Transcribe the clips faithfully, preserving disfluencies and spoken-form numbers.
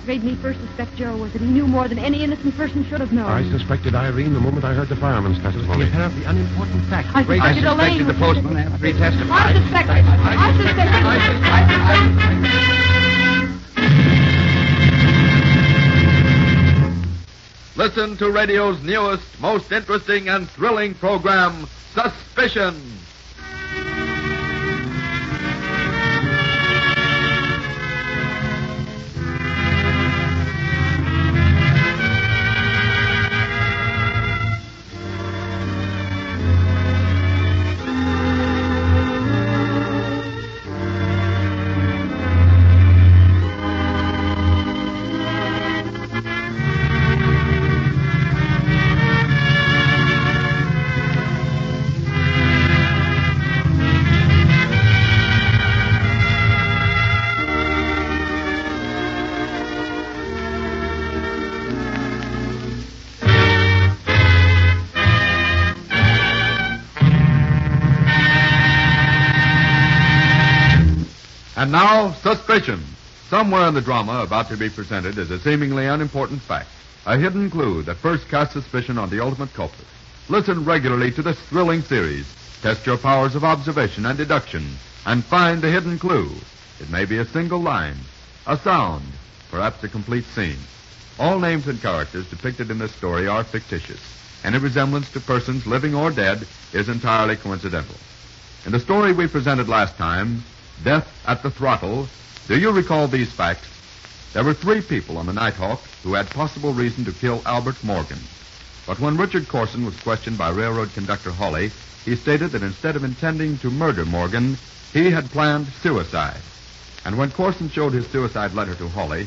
What made me first suspect Joe was that he knew more than any innocent person should have known. I suspected Irene the moment I heard the fireman's testimony. The apparently unimportant fact. I suspected, I suspected Elaine. the postman after he testified. I suspected. I suspected. Listen to radio's newest, most interesting and thrilling program, Suspicion. And now, suspicion. Somewhere in the drama about to be presented is a seemingly unimportant fact, a hidden clue that first casts suspicion on the ultimate culprit. Listen regularly to this thrilling series. Test your powers of observation and deduction, and find the hidden clue. It may be a single line, a sound, perhaps a complete scene. All names and characters depicted in this story are fictitious. Any resemblance to persons living or dead is entirely coincidental. In the story we presented last time, Death at the Throttle, do you recall these facts? There were three people on the Nighthawk who had possible reason to kill Albert Morgan. But when Richard Corson was questioned by railroad conductor Hawley, he stated that instead of intending to murder Morgan, he had planned suicide. And when Corson showed his suicide letter to Hawley...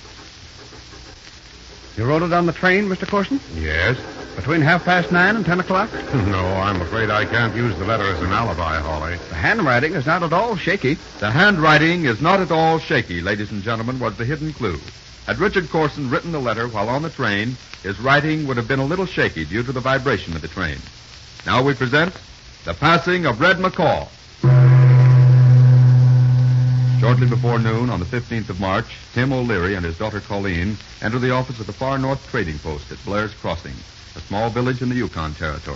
You wrote it on the train, Mister Corson? Yes? Between half past nine and ten o'clock? No, I'm afraid I can't use the letter as an alibi, Hawley. The handwriting is not at all shaky. The handwriting is not at all shaky, ladies and gentlemen, was the hidden clue. Had Richard Corson written the letter while on the train, his writing would have been a little shaky due to the vibration of the train. Now we present The Passing of Red McCaw. Shortly before noon on the fifteenth of March, Tim O'Leary and his daughter Colleen enter the office of the Far North Trading Post at Blair's Crossing, a small village in the Yukon Territory.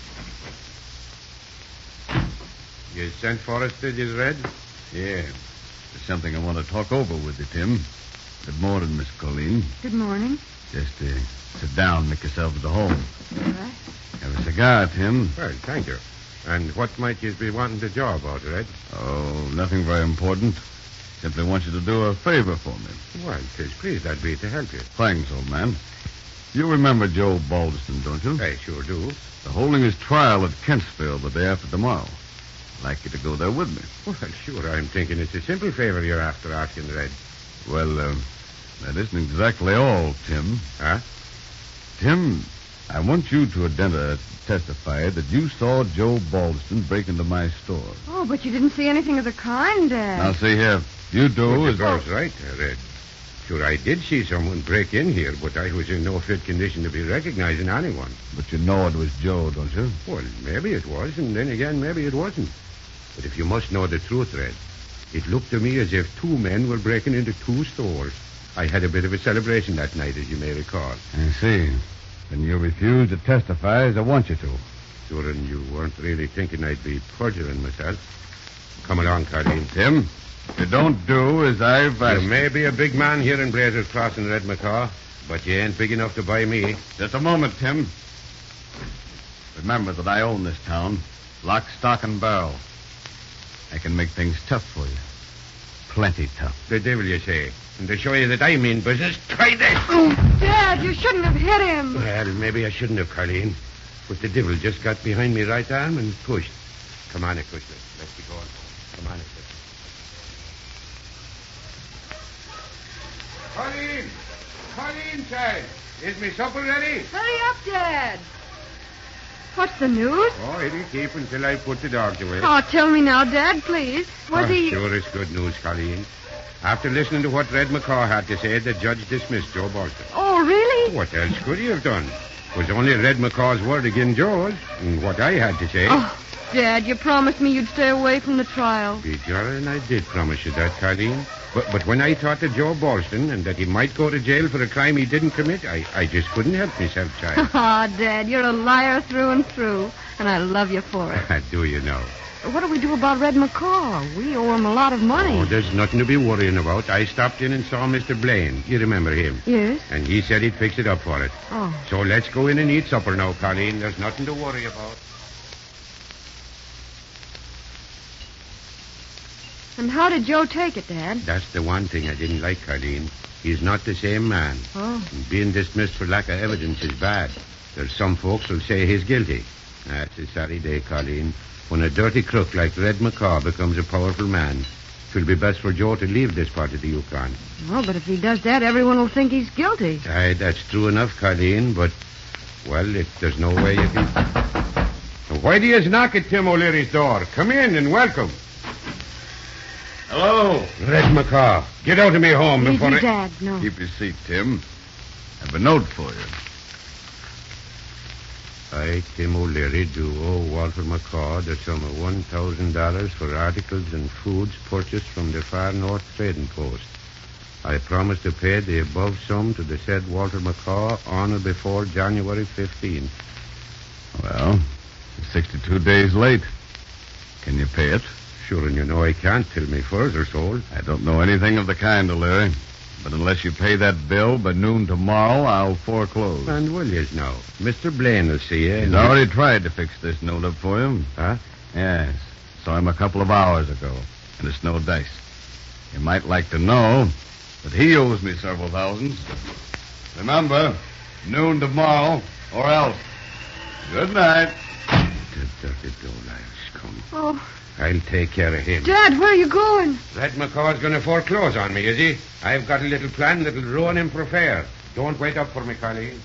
You sent for us, did you, Red? Yeah. There's something I want to talk over with you, Tim. Good morning, Miss Colleen. Good morning. Just uh, sit down, make yourselves at home. All right. Have a cigar, Tim. Well, thank you. And what might you be wanting to job about, Red? Oh, nothing very important. Simply want you to do a favor for me. Well, tis pleased I'd be to help you. Thanks, old man. You remember Joe Balderston, don't you? I sure do. They're holding his trial at Kentsville the day after tomorrow. I'd like you to go there with me. Well, sure, I'm thinking it's a simple favor you're after asking, Red. Well, uh, that isn't exactly all, Tim. Huh? Tim, I want you to identi- testify that you saw Joe Balderston break into my store. Oh, but you didn't see anything of the kind, Dad. Now, see here. You do Well, is... Paul's right, Red. Sure, I did see someone break in here, but I was in no fit condition to be recognizing anyone. But you know it was Joe, don't you? Well, maybe it was, and then again, maybe it wasn't. But if you must know the truth, Red, it looked to me as if two men were breaking into two stores. I had a bit of a celebration that night, as you may recall. I see. Then you refuse to testify as I want you to. Sure, and you weren't really thinking I'd be perjuring myself. Come along, Colleen. Tim, if you don't do as I've asked... You may be a big man here in Blazer's Crossing, Red McCaw, but you ain't big enough to buy me. Just a moment, Tim. Remember that I own this town. Lock, stock, and barrel. I can make things tough for you. Plenty tough. The devil, you say. And to show you that I mean business, try this. Oh, Dad, you shouldn't have hit him. Well, maybe I shouldn't have, Colleen. But the devil just got behind me right arm and pushed. Come on, quickly. Let's be going. Come on, quickly. Colleen! Colleen, child! Is me supper ready? Hurry up, Dad. What's the news? Oh, it'll keep until I put the dogs away. Oh, tell me now, Dad, please. Was oh, he... Sure, it's good news, Colleen. After listening to what Red McCaw had to say, the judge dismissed Joe Balderston. Oh, really? What else could he have done? It was only Red McCaw's word against Joe's, and what I had to say. Oh, Dad, you promised me you'd stay away from the trial. Begorra, and I did promise you that, Colleen. But but when I talked to Joe Boston and that he might go to jail for a crime he didn't commit, I, I just couldn't help myself, child. Ah, Dad, you're a liar through and through, and I love you for it. Do you know? What do we do about Red McCaw? We owe him a lot of money. Oh, there's nothing to be worrying about. I stopped in and saw Mister Blaine. You remember him? Yes. And he said he'd fix it up for it. Oh. So let's go in and eat supper now, Colleen. There's nothing to worry about. And how did Joe take it, Dad? That's the one thing I didn't like, Colleen. He's not the same man. Oh. And being dismissed for lack of evidence is bad. There's some folks who'll say he's guilty. That's a sorry day, Colleen. When a dirty crook like Red McCaw becomes a powerful man, it'll be best for Joe to leave this part of the Yukon. Oh, but if he does that, everyone will think he's guilty. Aye, that's true enough, Colleen, but, well, if there's no way you can... Why do you knock at Tim O'Leary's door? Come in and welcome. Hello. Red McCaw, get out of me home Easy, before I... Dad, no. Keep your seat, Tim. I have a note for you. I, Tim O'Leary, do owe Walter McCaw the sum of one thousand dollars for articles and foods purchased from the Far North Trading Post. I promise to pay the above sum to the said Walter McCaw on or before January fifteenth. Well, you're sixty-two days late. Can you pay it? Sure, and you know I can't till me furs are sold. I don't know anything of the kind, O'Leary. But unless you pay that bill by noon tomorrow, I'll foreclose. And will yous now? Mister Blaine will see you. He's already tried to fix this note up for you. Huh? Yes. Saw him a couple of hours ago. And it's no dice. You might like to know that he owes me several thousands. Remember, noon tomorrow, or else. Good night. The dirty dough-liars come. Oh, I'll take care of him. Dad, where are you going? Red McCaw's going to foreclose on me, is he? I've got a little plan that'll ruin him for fair. Don't wait up for me, Colleen.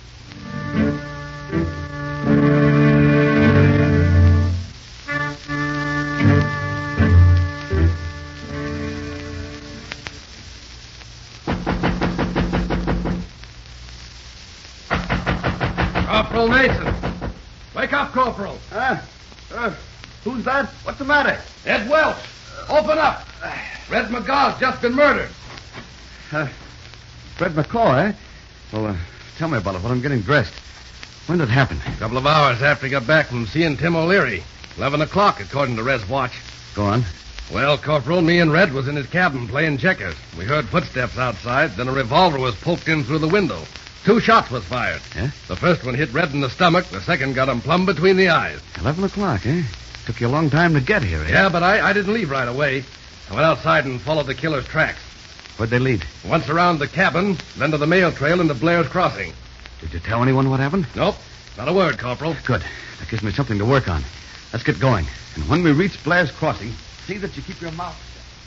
Corporal Mason. Wake up, Corporal. Huh? Uh, who's that? What's the matter? Ed Welch. Open up. Red McGaw's just been murdered. Uh, Fred McCaw, eh? Well, uh, tell me about it while I'm getting dressed. When did it happen? A couple of hours after he got back from seeing Tim O'Leary. Eleven o'clock, according to Red's watch. Go on. Well, Corporal, me and Red was in his cabin playing checkers. We heard footsteps outside, then a revolver was poked in through the window. Two shots was fired. Yeah? The first one hit Red in the stomach. The second got him plumb between the eyes. Eleven o'clock, eh? Took you a long time to get here, eh? Yeah, but I, I didn't leave right away. I went outside and followed the killer's tracks. Where'd they lead? Once around the cabin, then to the mail trail into Blair's Crossing. Did you tell anyone what happened? Nope. Not a word, Corporal. Good. That gives me something to work on. Let's get going. And when we reach Blair's Crossing, see that you keep your mouth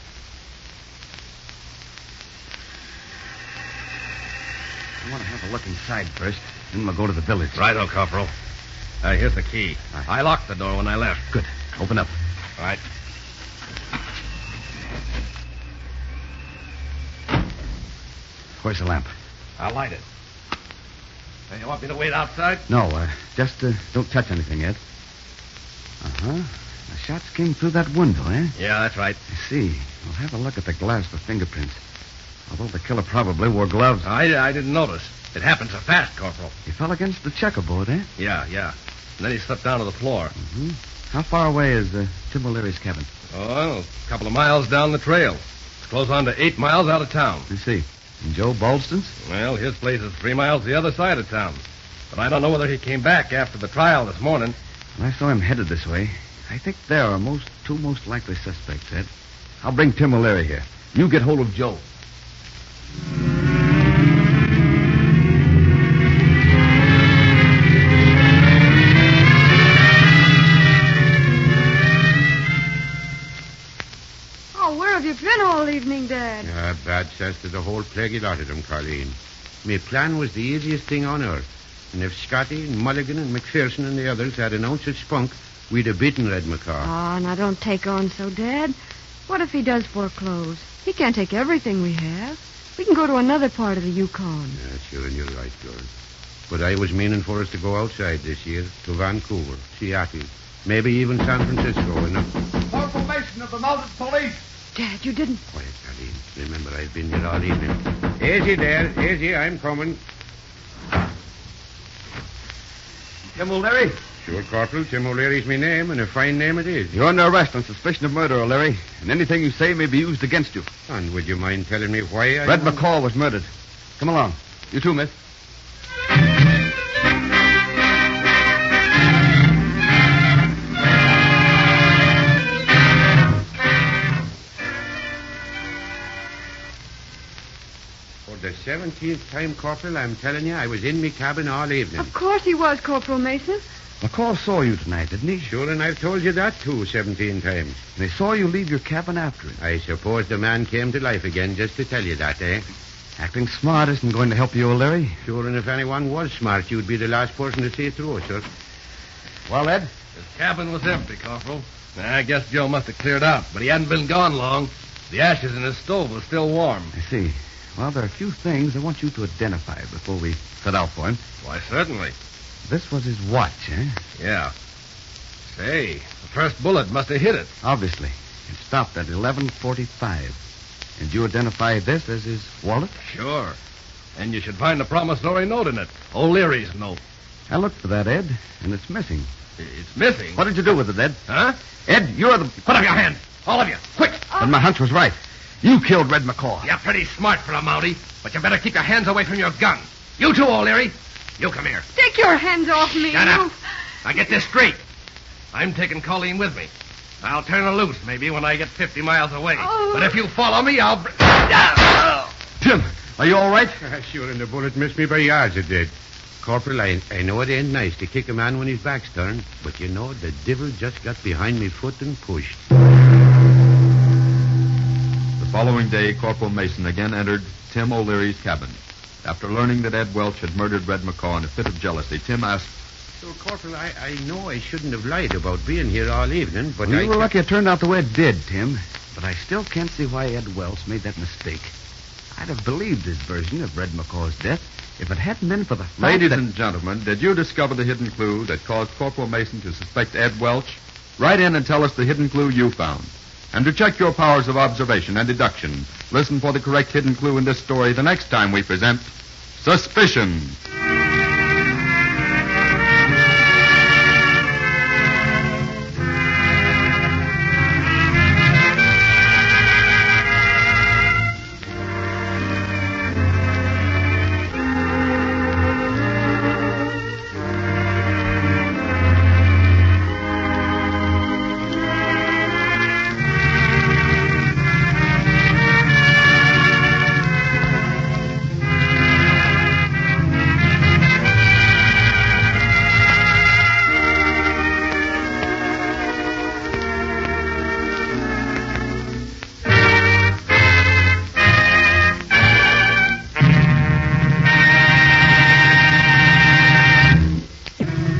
shut. I want to have a look inside first. Then we'll go to the village. Righto, Corporal. Uh, here's the key. Aye. I locked the door when I left. Good. Open up. All right. Where's the lamp? I'll light it. Hey, you want me to wait outside? No, uh, just uh, don't touch anything yet. Uh-huh. The shots came through that window, eh? Yeah, that's right. I see. We'll have a look at the glass for fingerprints. Although the killer probably wore gloves. I, I didn't notice. It happened so fast, Corporal. He fell against the checkerboard, eh? Yeah, yeah. And then he slipped down to the floor. Mm-hmm. How far away is uh, Tim O'Leary's cabin? Oh, a couple of miles down the trail. It's close on to eight miles out of town. I see. And Joe Baldston's? Well, his place is three miles the other side of town. But I don't know whether he came back after the trial this morning. When I saw him headed this way, I think there are most two most likely suspects, Ed. I'll bring Tim O'Leary here. You get hold of Joe. Oh, where have you been all evening, Dad? Yeah, bad cess to the whole plaguey lot of them, Colleen. My plan was the easiest thing on earth. And if Scotty and Mulligan and McPherson and the others had an ounce of spunk, we'd have beaten Red McCaw. Oh, now don't take on so, Dad. What if he does foreclose? He can't take everything we have. We can go to another part of the Yukon. Yeah, sure, and you're right, girl. But I was meaning for us to go outside this year, to Vancouver, Seattle, Maybe even San Francisco, you know. Corporal Mason of the Mounted Police. Dad, you didn't. Quiet, Colleen. Remember, I've been here all evening. Easy there. Easy, I'm coming. Tim O'Leary, Sure, Corporal. Tim O'Leary's my name, and a fine name it is. you're under arrest on suspicion of murder, O'Leary, and anything you say may be used against you. And would you mind telling me why I... Red McCall was murdered. Come along. You too, miss. For the seventeenth time, Corporal, I'm telling you, I was in me cabin all evening. Of course he was, Corporal Mason. McCall saw you tonight, didn't he? Sure, and I've told you that, too, seventeen times. And he saw you leave your cabin after him. I suppose the man came to life again just to tell you that, eh? Acting smart isn't going to help you, O'Leary. Sure, and if anyone was smart, you'd be the last person to see it through, sir. Well, Ed? His cabin was empty, Corporal. I guess Joe must have cleared out, but he hadn't been gone long. The ashes in his stove were still warm. I see. Well, there are a few things I want you to identify before we set out for him. Why, certainly. This was his watch, eh? Yeah. Say, the first bullet must have hit it. Obviously. It stopped at eleven forty-five. And you identified this as his wallet? Sure. And you should find the promissory note in it. O'Leary's note. I looked for that, Ed, and it's missing. It's missing. What did you do with it, Ed? Huh? Ed, you're the... Put up your hands. All of you. Quick. And my hunch was right. You killed Red McCall. You're pretty smart for a Mountie, but you better keep your hands away from your gun. You too, O'Leary. You come here. Take your hands off me. Shut you... up. Now get this straight. I'm taking Colleen with me. I'll turn her loose maybe when I get fifty miles away. Oh. But if you follow me, I'll... Br- Tim, are you all right? Sure, and the bullet missed me by yards, it did. Corporal, I, I know it ain't nice to kick a man when his back's turned, but you know, the devil just got behind me foot and pushed. The following day, Corporal Mason again entered Tim O'Leary's cabin. After learning that Ed Welch had murdered Red McCaw in a fit of jealousy, Tim asked, So, Corporal, I, I know I shouldn't have lied about being here all evening, but Well, I... you were lucky it turned out the way it did, Tim. But I still can't see why Ed Welch made that mistake. I'd have believed his version of Red McCaw's death if it hadn't been for the fact Ladies that... and gentlemen, did you discover the hidden clue that caused Corporal Mason to suspect Ed Welch? Write in and tell us the hidden clue you found. And to check your powers of observation and deduction, listen for the correct hidden clue in this story the next time we present Suspicion.